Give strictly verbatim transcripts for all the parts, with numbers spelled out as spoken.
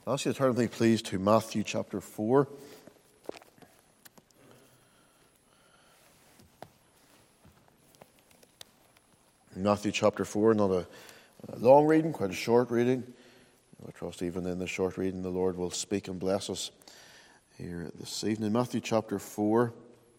I'll ask you to turn with me, please, to Matthew chapter four. Matthew chapter four, not a, a long reading, quite a short reading. I trust even in the short reading the Lord will speak and bless us here this evening. Matthew chapter four,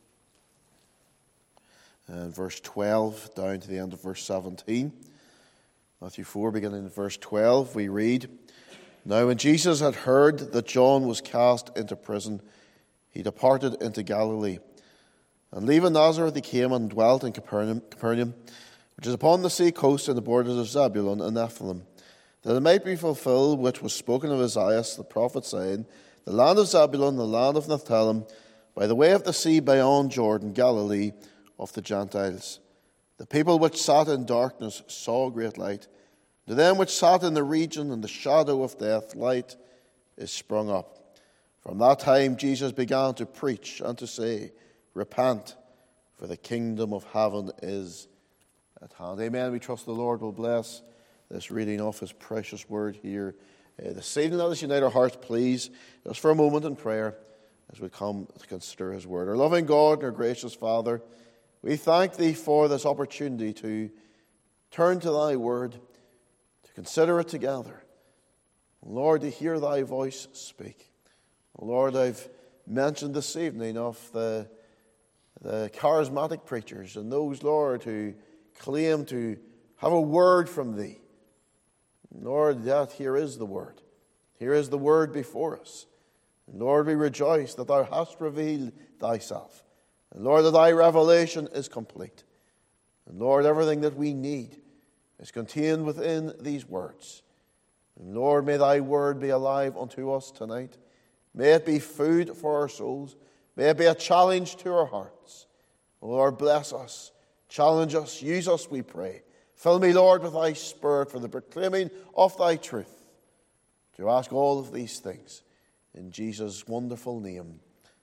and verse twelve down to the end of verse seventeen. Matthew four, beginning in verse twelve, we read, "Now when Jesus had heard that John was cast into prison, he departed into Galilee. And leaving Nazareth, he came and dwelt in Capernaum, Capernaum, which is upon the sea coast in the borders of Zebulun and Nephthalim, that it might be fulfilled which was spoken of Isaiah the prophet, saying, The land of Zebulun, the land of Nephthalim, by the way of the sea beyond Jordan, Galilee of the Gentiles. The people which sat in darkness saw great light. To them which sat in the region and the shadow of death, light is sprung up. From that time Jesus began to preach and to say, Repent, for the kingdom of heaven is at hand." Amen. We trust the Lord will bless this reading of his precious word here uh, this evening. Let us unite our hearts, please, just for a moment in prayer as we come to consider his word. Our loving God and our gracious Father, we thank thee for this opportunity to turn to thy word, to consider it together. Lord, to hear thy voice speak. Lord, I've mentioned this evening of the, the charismatic preachers and those, Lord, who claim to have a word from thee. Lord, that here is the word. Here is the word before us. And Lord, we rejoice that thou hast revealed thyself. And Lord, that thy revelation is complete. And Lord, everything that we need is contained within these words. And Lord, may thy word be alive unto us tonight. May it be food for our souls. May it be a challenge to our hearts. Lord, bless us. Challenge us. Use us, we pray. Fill me, Lord, with thy Spirit for the proclaiming of thy truth. To ask all of these things in Jesus' wonderful name.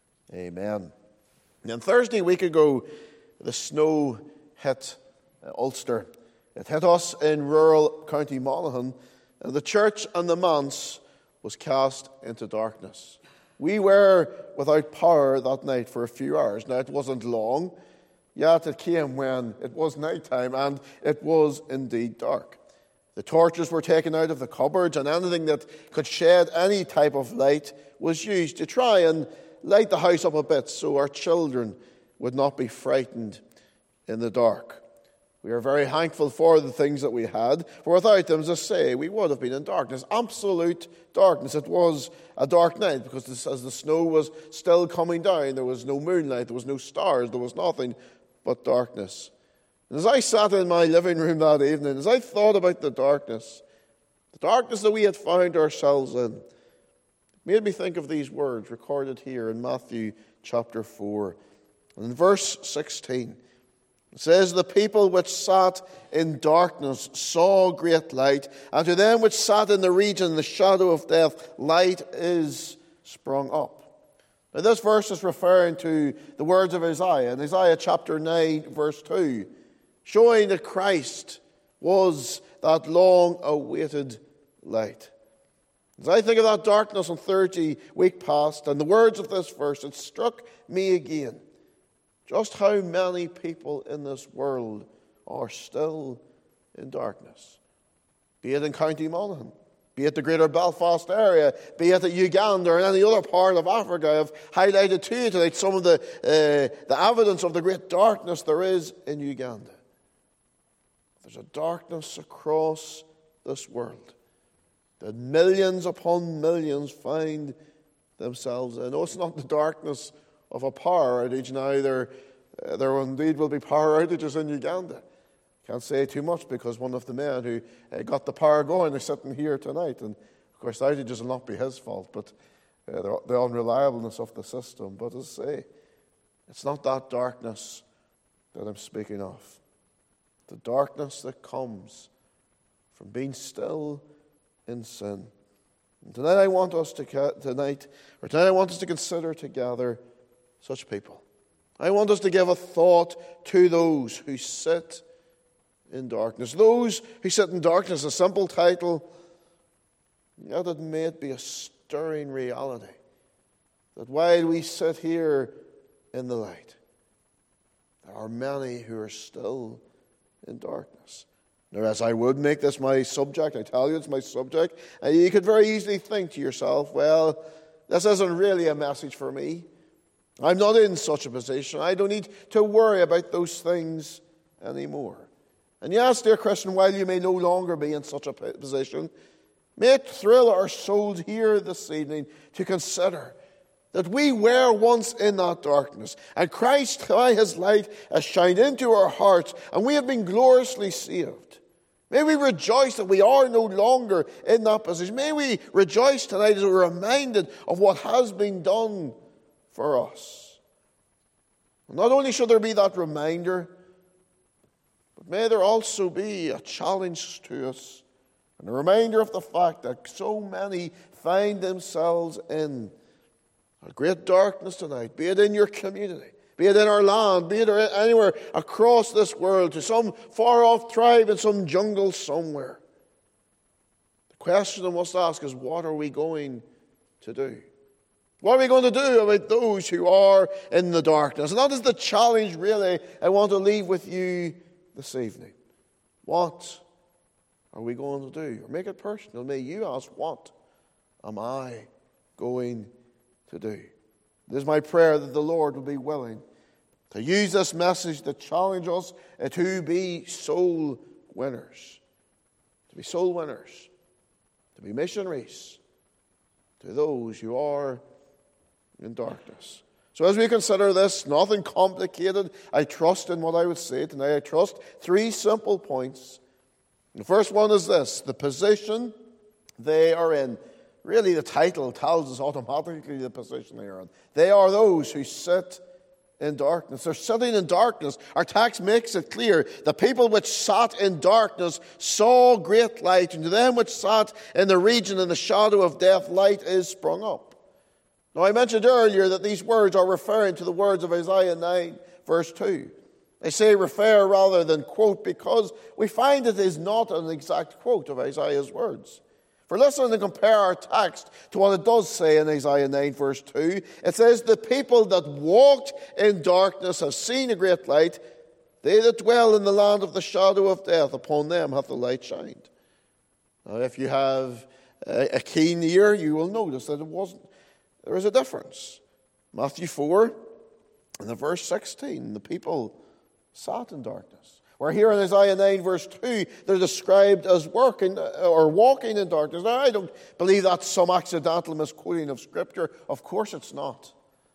Amen. And Thursday week ago, the snow hit Ulster. It hit us in rural County Monaghan, and the church and the manse was cast into darkness. We were without power that night for a few hours. Now, it wasn't long, yet it came when it was night time, and it was indeed dark. The torches were taken out of the cupboards, and anything that could shed any type of light was used to try and light the house up a bit so our children would not be frightened in the dark. We are very thankful for the things that we had, for without them, as I say, we would have been in darkness, absolute darkness. It was a dark night because this, as the snow was still coming down, there was no moonlight, there was no stars, there was nothing but darkness. And as I sat in my living room that evening, as I thought about the darkness, the darkness that we had found ourselves in, it made me think of these words recorded here in Matthew chapter four. And in verse sixteen, it says, "The people which sat in darkness saw great light, and to them which sat in the region, the shadow of death, light is sprung up." Now this verse is referring to the words of Isaiah, in Isaiah chapter nine, verse two, showing that Christ was that long-awaited light. As I think of that darkness on Thursday week past, and the words of this verse, it struck me again just how many people in this world are still in darkness. Be it in County Monaghan, be it the greater Belfast area, be it in Uganda or any other part of Africa. I've highlighted to you tonight some of the, uh, the evidence of the great darkness there is in Uganda. There's a darkness across this world that millions upon millions find themselves in. No, it's not the darkness of a power outage. Now, there, uh, there indeed will be power outages in Uganda. Can't say too much because one of the men who uh, got the power going is sitting here tonight. And, of course, the outages will not be his fault, but uh, the, the unreliableness of the system. But as I say, it's not that darkness that I'm speaking of. The darkness that comes from being still in sin. And tonight I want us to tonight, or tonight I want us to consider together such people. I want us to give a thought to those who sit in darkness. Those who sit in darkness, a simple title. Yet it may be a stirring reality that while we sit here in the light, there are many who are still in darkness. Now, as I would make this my subject, I tell you it's my subject, and you could very easily think to yourself, well, this isn't really a message for me. I'm not in such a position. I don't need to worry about those things anymore. And yes, dear Christian, while you may no longer be in such a position, may it thrill our souls here this evening to consider that we were once in that darkness, and Christ, by his light, has shined into our hearts, and we have been gloriously saved. May we rejoice that we are no longer in that position. May we rejoice tonight as we're reminded of what has been done for us. And not only should there be that reminder, but may there also be a challenge to us and a reminder of the fact that so many find themselves in a great darkness tonight, be it in your community, be it in our land, be it anywhere across this world, to some far-off tribe in some jungle somewhere. The question I must ask is, what are we going to do? What are we going to do about those who are in the darkness? And that is the challenge, really, I want to leave with you this evening. What are we going to do? Or make it personal. May you ask, what am I going to do? It is my prayer that the Lord will be willing to use this message to challenge us to be soul winners. To be soul winners. To be missionaries to those who are in darkness. So as we consider this, nothing complicated, I trust in what I would say tonight. I trust three simple points. The first one is this: the position they are in. Really, the title tells us automatically the position they are in. They are those who sit in darkness. They're sitting in darkness. Our text makes it clear. The people which sat in darkness saw great light, and to them which sat in the region in the shadow of death, light is sprung up. Now, I mentioned earlier that these words are referring to the words of Isaiah nine, verse two. I say refer rather than quote because we find it is not an exact quote of Isaiah's words. For listen and compare our text to what it does say in Isaiah nine, verse two. It says, the people that walked in darkness have seen a great light. They that dwell in the land of the shadow of death, upon them hath the light shined. Now, if you have a keen ear, you will notice that it wasn't. There is a difference. Matthew four, and the verse sixteen, the people sat in darkness. Where here in Isaiah nine, verse two, they're described as working or walking in darkness. Now, I don't believe that's some accidental misquoting of Scripture. Of course it's not.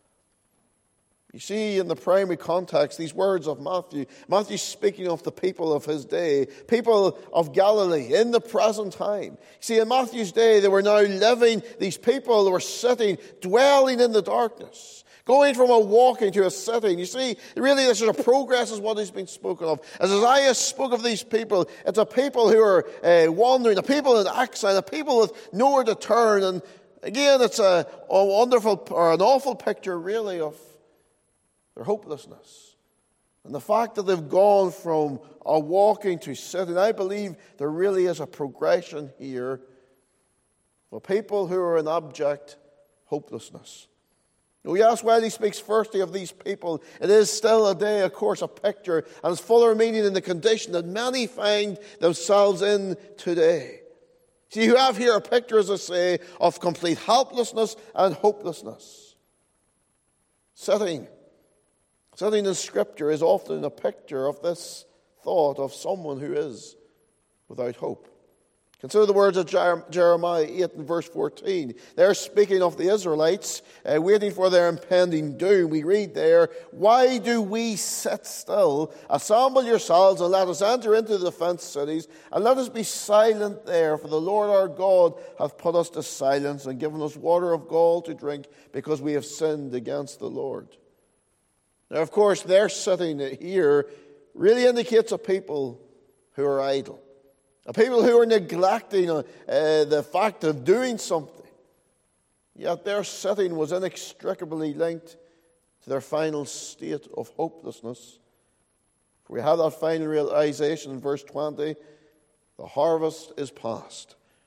You see, in the primary context, these words of Matthew, Matthew's speaking of the people of his day, people of Galilee in the present time. You see, in Matthew's day, they were now living, these people were sitting, dwelling in the darkness. Going from a walking to a sitting. You see, really this is a progress is what has been spoken of. As Isaiah spoke of these people, it's a people who are uh, wandering, a people in exile, a people with nowhere to turn. And again, it's a, a wonderful or an awful picture really of their hopelessness. And the fact that they've gone from a walking to sitting. I believe there really is a progression here for people who are in abject hopelessness. We ask why he speaks firstly of these people. It is still a day, of course, a picture, and it's fuller meaning in the condition that many find themselves in today. See, you have here a picture, as I say, of complete helplessness and hopelessness. Sitting, sitting in Scripture is often a picture of this thought of someone who is without hope. Consider the words of Jeremiah eight and verse fourteen. They're speaking of the Israelites, uh, waiting for their impending doom. We read there, why do we sit still? Assemble yourselves and let us enter into the fenced cities, and let us be silent there, for the Lord our God hath put us to silence and given us water of gall to drink, because we have sinned against the Lord. Now, of course, their sitting here really indicates a people who are idle. A people who are neglecting uh, the fact of doing something. Yet their sitting was inextricably linked to their final state of hopelessness. For we have that final realization in verse twenty. The harvest is past.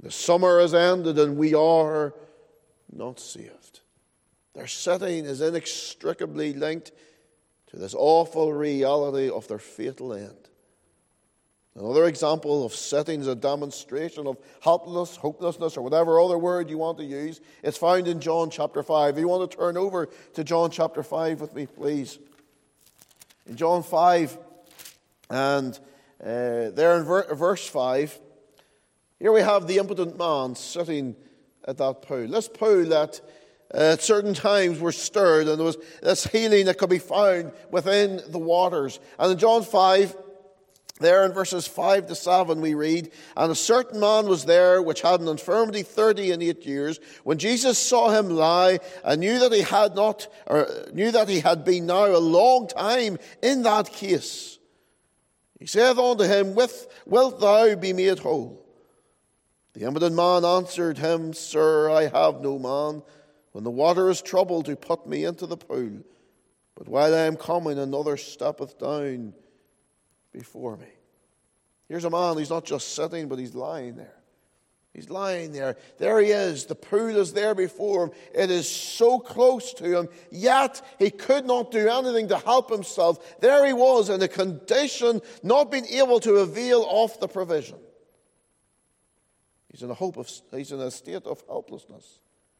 The summer has ended and we are not saved. Their sitting is inextricably linked to this awful reality of their fatal end. Another example of sitting is a demonstration of helplessness, hopelessness, or whatever other word you want to use. It's found in John chapter five. If you want to turn over to John chapter five with me, please. In John five, and uh, there in ver- verse five, here we have the impotent man sitting at that pool. This pool that uh, at certain times were stirred, and there was this healing that could be found within the waters. And in John five, there in verses five to seven we read, and a certain man was there which had an infirmity thirty and eight years. When Jesus saw him lie, and knew that he had not, or knew that he had been now a long time in that case, he saith unto him, With, Wilt thou be made whole? The impotent man answered him, Sir, I have no man, when the water is troubled, to put me into the pool. But while I am coming, another steppeth down before me. Here's a man who's not just sitting, but he's lying there. He's lying there. There he is. The pool is there before him. It is so close to him, yet he could not do anything to help himself. There he was in a condition not being able to avail of the provision. He's in a hope of, he's in a state of helplessness.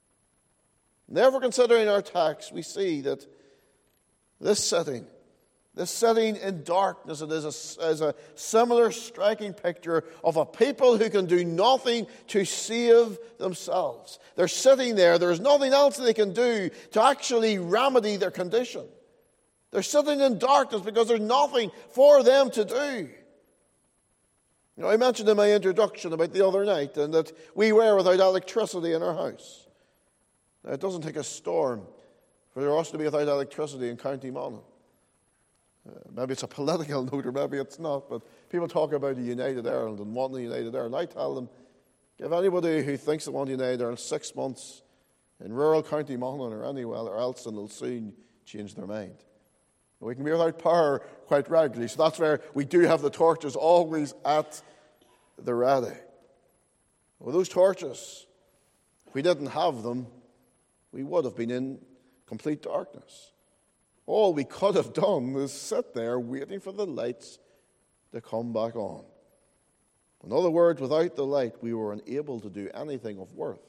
Never considering our text, we see that this sitting, this sitting in darkness, it is a, is a similar striking picture of a people who can do nothing to save themselves. They're sitting there. There's nothing else they can do to actually remedy their condition. They're sitting in darkness because there's nothing for them to do. You know, I mentioned in my introduction about the other night and that we were without electricity in our house. Now, it doesn't take a storm for us to be without electricity in County Monaghan. Uh, maybe it's a political note or maybe it's not, but people talk about a united Ireland and wanting a united Ireland. I tell them, give anybody who thinks they want a united Ireland six months in rural County Monaghan or anywhere or else, and they'll soon change their mind. We can be without power quite regularly, so that's where we do have the torches always at the ready. Well, those torches, if we didn't have them, we would have been in complete darkness. All we could have done is sit there waiting for the lights to come back on. In other words, without the light, we were unable to do anything of worth.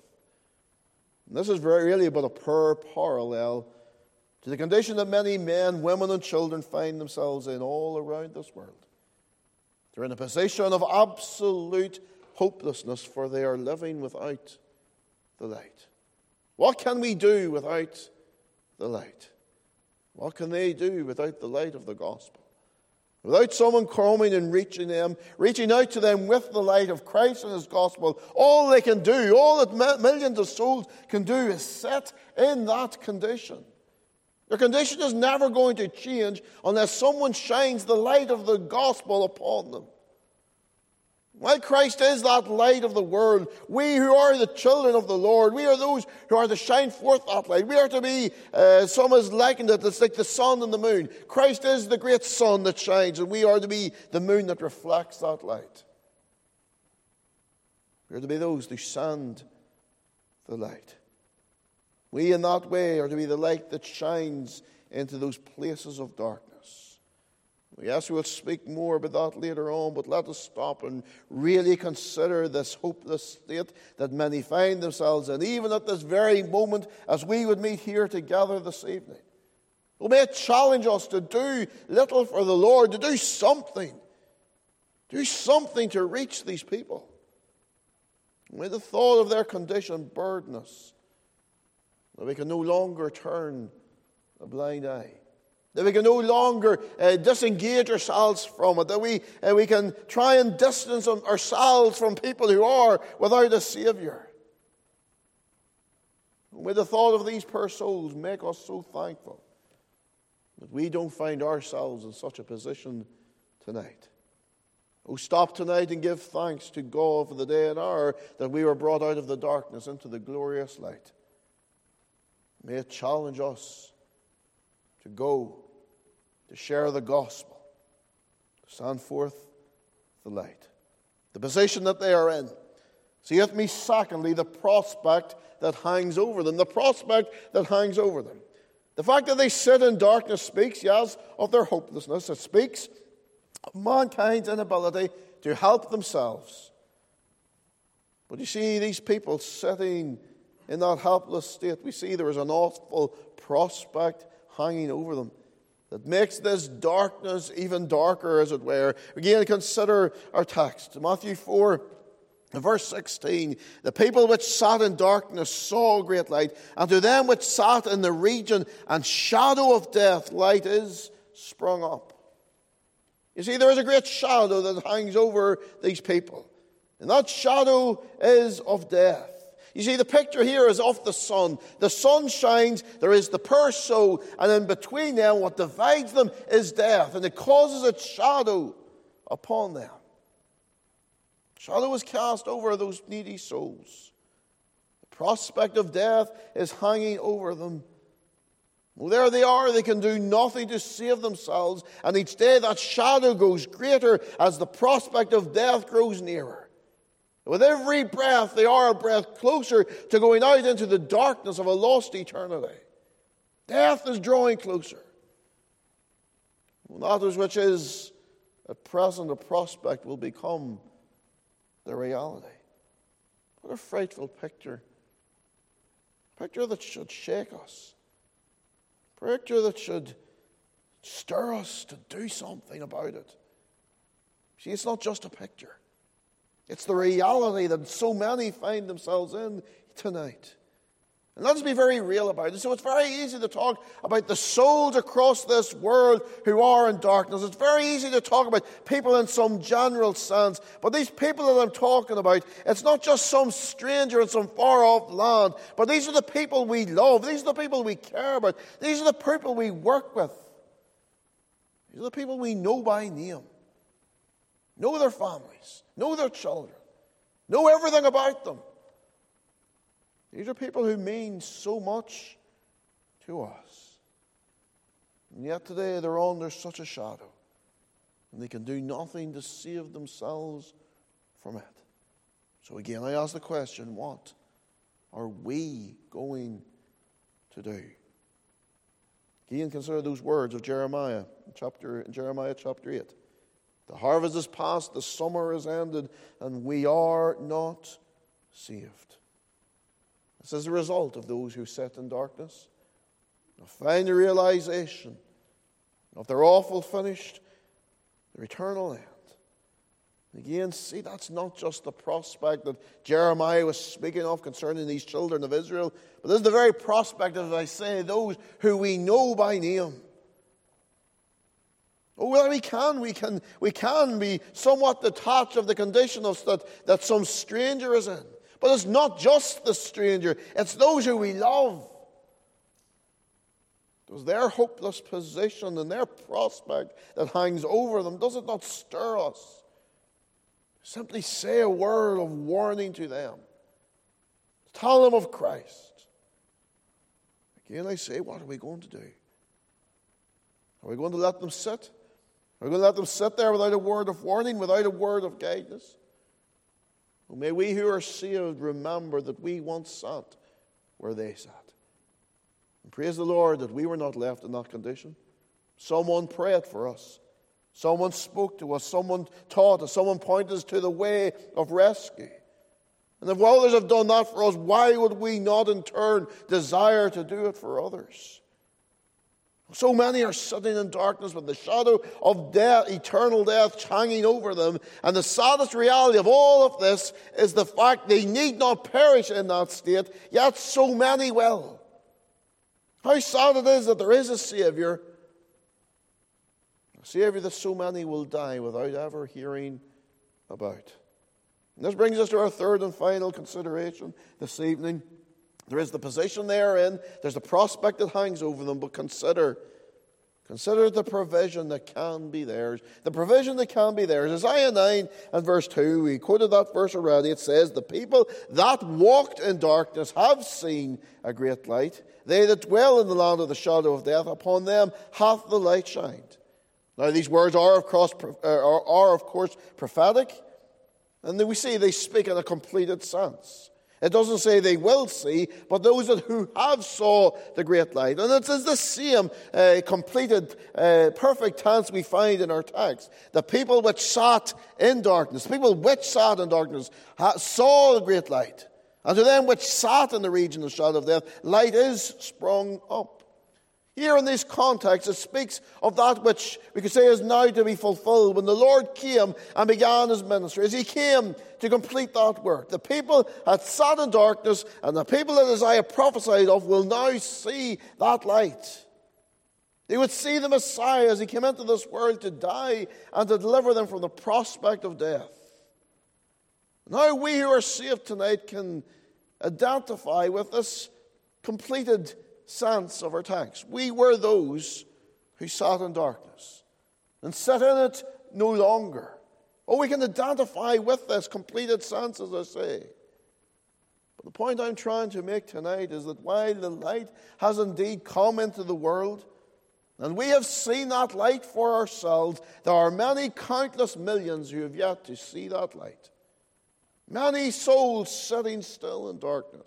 And this is very really but a poor parallel to the condition that many men, women, and children find themselves in all around this world. They're in a position of absolute hopelessness, for they are living without the light. What can we do without the light? What can they do without the light of the gospel? Without someone coming and reaching them, reaching out to them with the light of Christ and his gospel, all they can do, all that millions of souls can do is sit in that condition. Their condition is never going to change unless someone shines the light of the gospel upon them. While Christ is that light of the world, we who are the children of the Lord, we are those who are to shine forth that light. We are to be, uh, some has likened it, it's like the sun and the moon. Christ is the great sun that shines, and we are to be the moon that reflects that light. We are to be those who send the light. We in that way are to be the light that shines into those places of darkness. Yes, we'll speak more about that later on, but let us stop and really consider this hopeless state that many find themselves in, even at this very moment as we would meet here together this evening. Well, may it challenge us to do little for the Lord, to do something, do something to reach these people. May the thought of their condition burden us, that we can no longer turn a blind eye. That we can no longer uh, disengage ourselves from it. That we, uh, we can try and distance ourselves from people who are without a Savior. May the thought of these poor souls make us so thankful that we don't find ourselves in such a position tonight. Oh, stop tonight and give thanks to God for the day and hour that we were brought out of the darkness into the glorious light. May it challenge us to go, to share the gospel, to stand forth the light. The position that they are in, Seeth me, secondly, the prospect that hangs over them. The prospect that hangs over them. The fact that they sit in darkness speaks, yes, of their hopelessness. It speaks of mankind's inability to help themselves. But you see, these people sitting in that helpless state, we see there is an awful prospect hanging over them that makes this darkness even darker, as it were. Again, consider our text. Matthew four, verse sixteen. The people which sat in darkness saw a great light, and to them which sat in the region and shadow of death, light is sprung up. You see, there is a great shadow that hangs over these people, and that shadow is of death. You see, the picture here is of the sun. The sun shines, there is the poor soul, and in between them, what divides them is death, and it causes its shadow upon them. Shadow is cast over those needy souls. The prospect of death is hanging over them. Well, there they are, they can do nothing to save themselves, and each day that shadow grows greater as the prospect of death grows nearer. With every breath, they are a breath closer to going out into the darkness of a lost eternity. Death is drawing closer. Well, that which is at present a prospect will become the reality. What a frightful picture. A picture that should shake us. A picture that should stir us to do something about it. See, it's not just a picture. It's the reality that so many find themselves in tonight. And let's be very real about it. So it's very easy to talk about the souls across this world who are in darkness. It's very easy to talk about people in some general sense. But these people that I'm talking about, it's not just some stranger in some far-off land. But these are the people we love. These are the people we care about. These are the people we work with. These are the people we know by name. Know their families. Know their children. Know everything about them. These are people who mean so much to us. And yet today they're under such a shadow. And they can do nothing to save themselves from it. So again, I ask the question, what are we going to do? Again, consider those words of Jeremiah, chapter, Jeremiah chapter eight. The harvest is past, the summer is ended, and we are not saved. This is the result of those who sit in darkness, of find the realization of their awful finished, their eternal end. And again, see, that's not just the prospect that Jeremiah was speaking of concerning these children of Israel, but this is the very prospect, as I say, those who we know by name. Oh, well, we can, we can, we can be somewhat detached of the condition of that, that some stranger is in. But it's not just the stranger, it's those who we love. Does their hopeless position and their prospect that hangs over them, does it not stir us? Simply say a word of warning to them. Tell them of Christ. Again, I say, what are we going to do? Are we going to let them sit? Are we going to let them sit there without a word of warning, without a word of guidance? Well, may we who are saved remember that we once sat where they sat. And praise the Lord that we were not left in that condition. Someone prayed for us. Someone spoke to us. Someone taught us. Someone pointed us to the way of rescue. And if others have done that for us, why would we not in turn desire to do it for others? So many are sitting in darkness with the shadow of death, eternal death hanging over them. And the saddest reality of all of this is the fact they need not perish in that state, yet so many will. How sad it is that there is a Savior, a Savior that so many will die without ever hearing about. And this brings us to our third and final consideration this evening. There is the position they are in. There's the prospect that hangs over them. But consider, consider the provision that can be theirs. The provision that can be theirs. Isaiah nine and verse two, we quoted that verse already. It says, the people that walked in darkness have seen a great light. They that dwell in the land of the shadow of death, upon them hath the light shined. Now these words are of course, are, are of course prophetic. And then we see they speak in a completed sense. It doesn't say they will see, but those that who have saw the great light. And it is the same uh, completed, uh, perfect tense we find in our text. The people which sat in darkness, people which sat in darkness, ha- saw the great light. And to them which sat in the region of the shadow of death, light is sprung up. Here in this context, it speaks of that which we could say is now to be fulfilled when the Lord came and began his ministry. As he came to complete that work, the people had sat in darkness, and the people that Isaiah prophesied of will now see that light. They would see the Messiah as he came into this world to die and to deliver them from the prospect of death. Now we who are saved tonight can identify with this completed sense of our text. We were those who sat in darkness and sit in it no longer. Oh, we can identify with this completed sense, as I say. But the point I'm trying to make tonight is that while the light has indeed come into the world, and we have seen that light for ourselves, there are many countless millions who have yet to see that light. Many souls sitting still in darkness.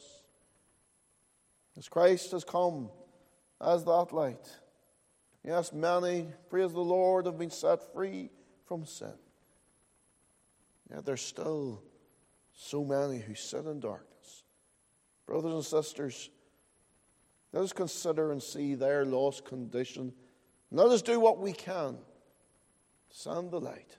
As Christ has come as that light. Yes, many, praise the Lord, have been set free from sin. Yet there's still so many who sit in darkness. Brothers and sisters, let us consider and see their lost condition. And let us do what we can to send the light,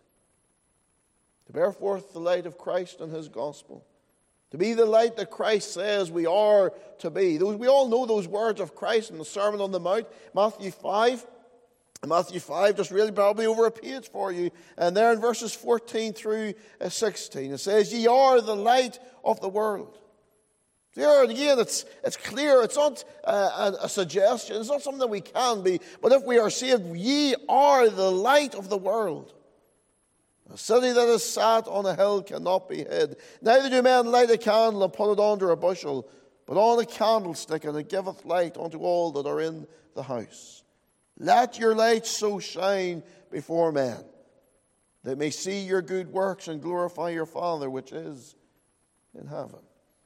to bear forth the light of Christ and his gospel. To be the light that Christ says we are to be. Those, we all know those words of Christ in the Sermon on the Mount, Matthew five. Matthew five, just really probably over a page for you. And there in verses fourteen through sixteen, it says, "Ye are the light of the world." There again, it's, it's clear. It's not uh, a, a suggestion. It's not something that we can be. But if we are saved, ye are the light of the world. A city that is sat on a hill cannot be hid. Neither do men light a candle and put it under a bushel, but on a candlestick, and it giveth light unto all that are in the house. Let your light so shine before men, that they may see your good works and glorify your Father which is in heaven.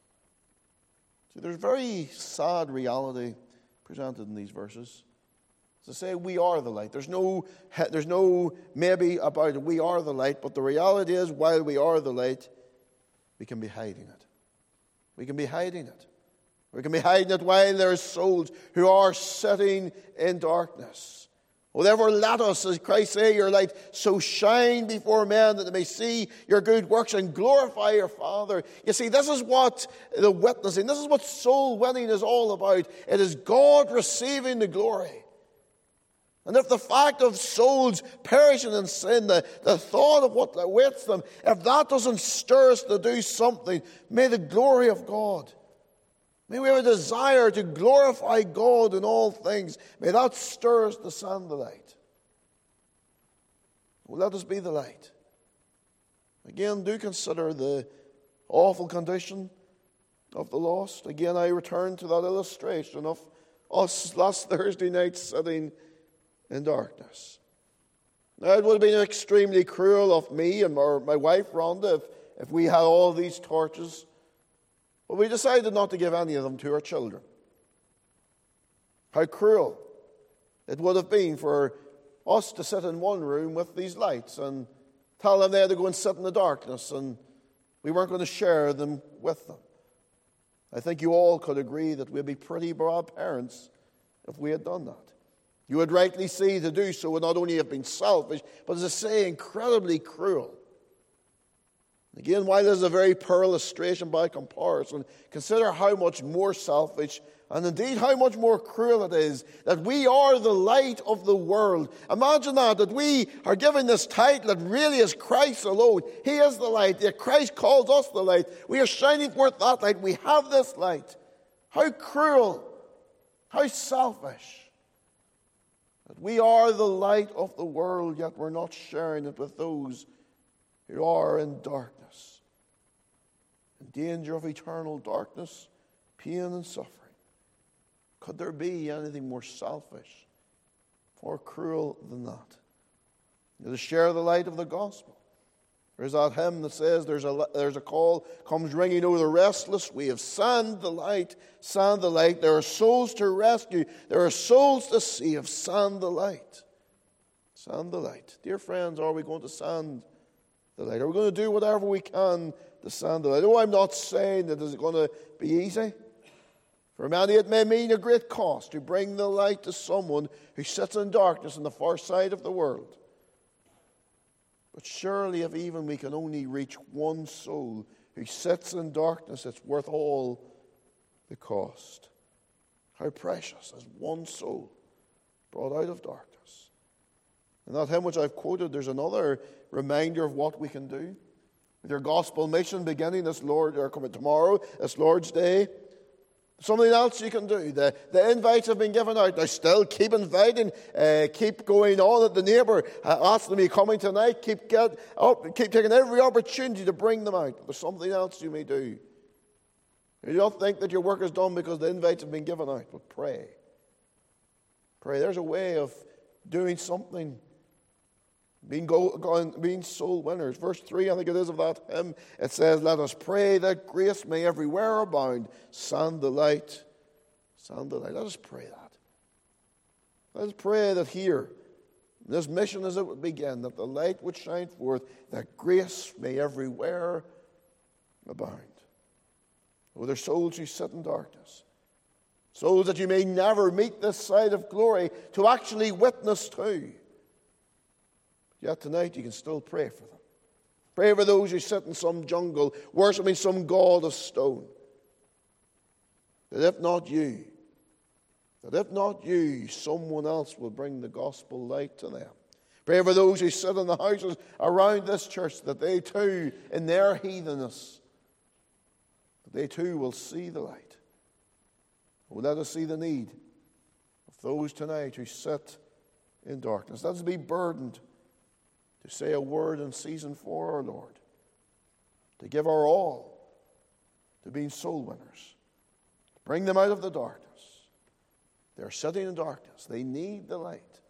See, there's very sad reality presented in these verses. To say we are the light. There's no, there's no maybe about it. We are the light, but the reality is, while we are the light, we can be hiding it. We can be hiding it. We can be hiding it while there are souls who are sitting in darkness. Oh, therefore let us, as Christ say, your light so shine before men that they may see your good works and glorify your Father. You see, this is what the witnessing, this is what soul winning is all about. It is God receiving the glory. And if the fact of souls perishing in sin, the, the thought of what awaits them, if that doesn't stir us to do something, may the glory of God, may we have a desire to glorify God in all things, may that stir us to send the light. Well, let us be the light. Again, do consider the awful condition of the lost. Again, I return to that illustration of us last Thursday night sitting in darkness. Now, it would have been extremely cruel of me and my, my wife Rhonda if, if we had all these torches, but we decided not to give any of them to our children. How cruel it would have been for us to sit in one room with these lights and tell them they had to go and sit in the darkness, and we weren't going to share them with them. I think you all could agree that we'd be pretty bad parents if we had done that. You would rightly see to do so would not only have been selfish, but as I say, incredibly cruel. Again, while this is a very poor illustration by comparison, consider how much more selfish and indeed how much more cruel it is that we are the light of the world. Imagine that, that we are given this title that really is Christ alone. He is the light, yet Christ calls us the light. We are shining forth that light. We have this light. How cruel, how selfish. That we are the light of the world, yet we're not sharing it with those who are in darkness, in danger of eternal darkness, pain and suffering. Could there be anything more selfish or cruel than that? To share the light of the gospel. There's that hymn that says there's a, there's a call comes ringing over the restless wave. Sound the light, sound the light. There are souls to rescue. There are souls to save. Sound the light. Sound the light. Dear friends, are we going to sound the light? Are we going to do whatever we can to sound the light? Oh, I'm not saying that it's going to be easy. For many it may mean a great cost to bring the light to someone who sits in darkness on the far side of the world. But surely if even we can only reach one soul who sits in darkness, it's worth all the cost. How precious is one soul brought out of darkness. In that hymn which I've quoted, there's another reminder of what we can do. With your gospel mission beginning this Lord, or coming tomorrow, this Lord's Day, something else you can do. The, the invites have been given out. Now still keep inviting. Uh, keep going on at the neighbour. Uh, ask them, are you coming tonight? Keep, get up, keep taking every opportunity to bring them out. There's something else you may do. You don't think that your work is done because the invites have been given out. But pray. Pray. There's a way of doing something. Being, go, going, being soul winners. Verse three, I think it is, of that hymn, it says, let us pray that grace may everywhere abound. Sound the light. Sound the light. Let us pray that. Let us pray that here, this mission as it would begin, that the light would shine forth, that grace may everywhere abound. Oh, there's souls who sit in darkness. Souls that you may never meet this side of glory to actually witness to. Yet tonight you can still pray for them. Pray for those who sit in some jungle, worshipping some god of stone. That if not you, that if not you, someone else will bring the gospel light to them. Pray for those who sit in the houses around this church, that they too, in their heathenness, that they too will see the light. Oh, let us see the need of those tonight who sit in darkness. Let us be burdened to say a word in season for our Lord, to give our all to being soul winners, to bring them out of the darkness. They're sitting in darkness. They need the light.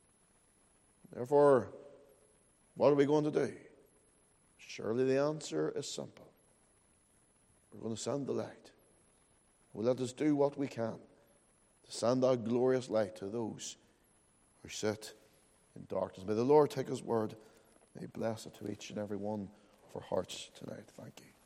Therefore, what are we going to do? Surely the answer is simple. We're going to send the light. Well, let us do what we can to send our glorious light to those who sit in darkness. May the Lord take his word. May he bless it to each and every one of our hearts tonight. Thank you.